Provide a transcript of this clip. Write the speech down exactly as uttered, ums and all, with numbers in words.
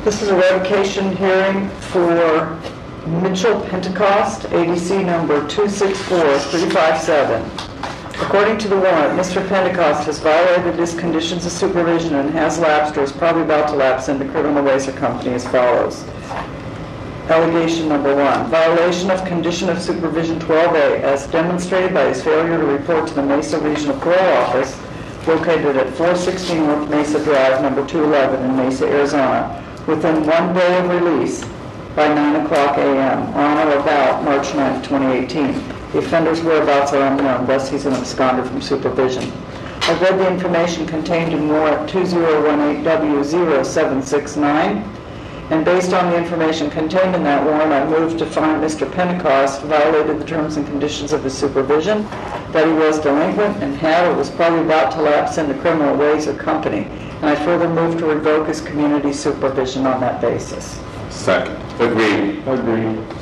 This is a revocation hearing for Mitchell Pentecost, A D C number two six four three five seven. According to the warrant, Mister Pentecost has violated his conditions of supervision and has lapsed or is probably about to lapse into criminal ways or company as follows. Allegation number one, violation of condition of supervision twelve A as demonstrated by his failure to report to the Mesa Regional Parole Office located at four sixteen North Mesa Drive, number two eleven in Mesa, Arizona, within one day of release by nine o'clock a m on or about March ninth, twenty eighteen. The offender's whereabouts are unknown, thus he's an absconder from supervision. I've read the information contained in warrant two zero one eight W zero seven six nine, and based on the information contained in that warrant, I move to find Mister Pentecost violated the terms and conditions of his supervision, that he was delinquent and had or was probably about to lapse into criminal ways or company, and I further move to revoke his community supervision on that basis. Second. Agreed. Agreed.